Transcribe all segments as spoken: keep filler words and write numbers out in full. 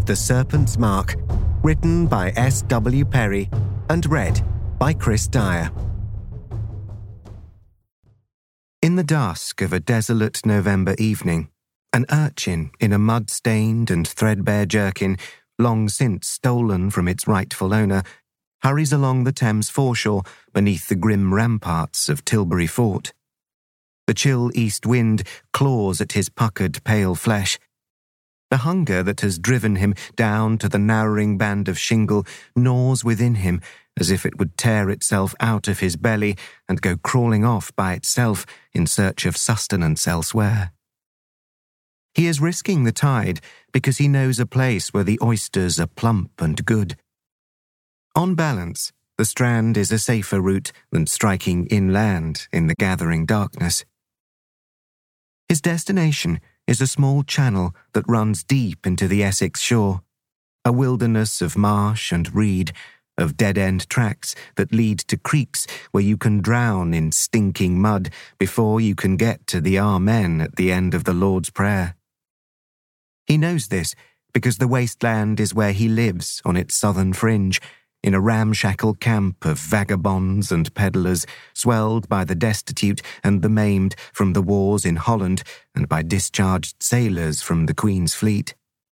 The Serpent's Mark, written by S W Perry and read by Chris Dyer. In the dusk of a desolate November evening, an urchin in a mud-stained and threadbare jerkin, long since stolen from its rightful owner, hurries along the Thames foreshore beneath the grim ramparts of Tilbury Fort. The chill east wind claws at his puckered, pale flesh. The hunger that has driven him down to the narrowing band of shingle gnaws within him as if it would tear itself out of his belly and go crawling off by itself in search of sustenance elsewhere. He is risking the tide because he knows a place where the oysters are plump and good. On balance, the Strand is a safer route than striking inland in the gathering darkness. His destination is a small channel that runs deep into the Essex shore, a wilderness of marsh and reed, of dead-end tracks that lead to creeks where you can drown in stinking mud before you can get to the Amen at the end of the Lord's Prayer. He knows this because the wasteland is where he lives on its southern fringe, in a ramshackle camp of vagabonds and peddlers, swelled by the destitute and the maimed from the wars in Holland and by discharged sailors from the Queen's fleet.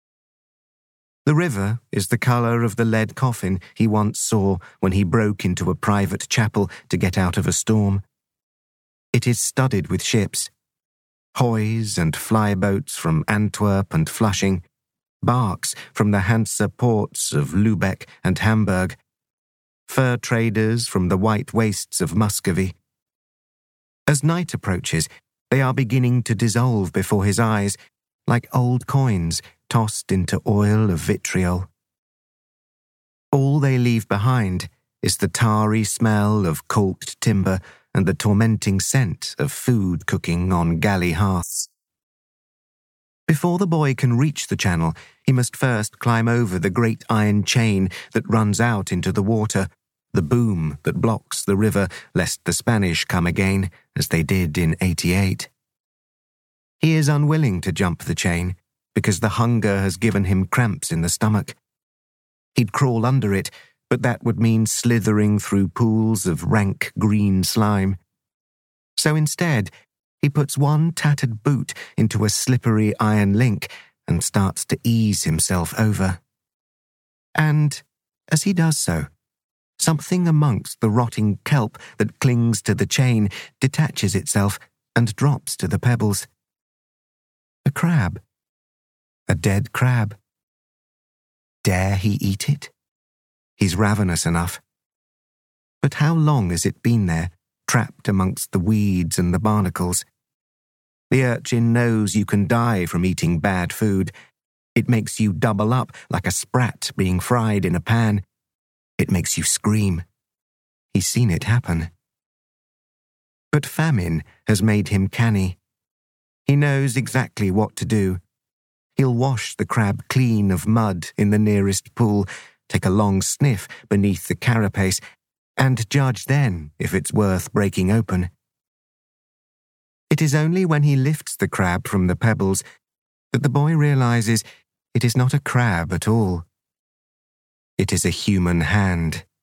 The river is the colour of the lead coffin he once saw when he broke into a private chapel to get out of a storm. It is studded with ships, hoys and flyboats from Antwerp and Flushing, barks from the Hansa ports of Lübeck and Hamburg, fur traders from the white wastes of Muscovy. As night approaches, they are beginning to dissolve before his eyes, like old coins tossed into oil of vitriol. All they leave behind is the tarry smell of caulked timber and the tormenting scent of food cooking on galley hearths. Before the boy can reach the channel, he must first climb over the great iron chain that runs out into the water, the boom that blocks the river lest the Spanish come again, as they did in eighty-eight. He is unwilling to jump the chain, because the hunger has given him cramps in the stomach. He'd crawl under it, but that would mean slithering through pools of rank green slime. So instead, he puts one tattered boot into a slippery iron link and starts to ease himself over. And, as he does so, something amongst the rotting kelp that clings to the chain detaches itself and drops to the pebbles. A crab. A dead crab. Dare he eat it? He's ravenous enough. But how long has it been there, trapped amongst the weeds and the barnacles? The urchin knows you can die from eating bad food. It makes you double up like a sprat being fried in a pan. It makes you scream. He's seen it happen. But famine has made him canny. He knows exactly what to do. He'll wash the crab clean of mud in the nearest pool, take a long sniff beneath the carapace, and judge then if it's worth breaking open. It is only when he lifts the crab from the pebbles that the boy realizes it is not a crab at all. It is a human hand.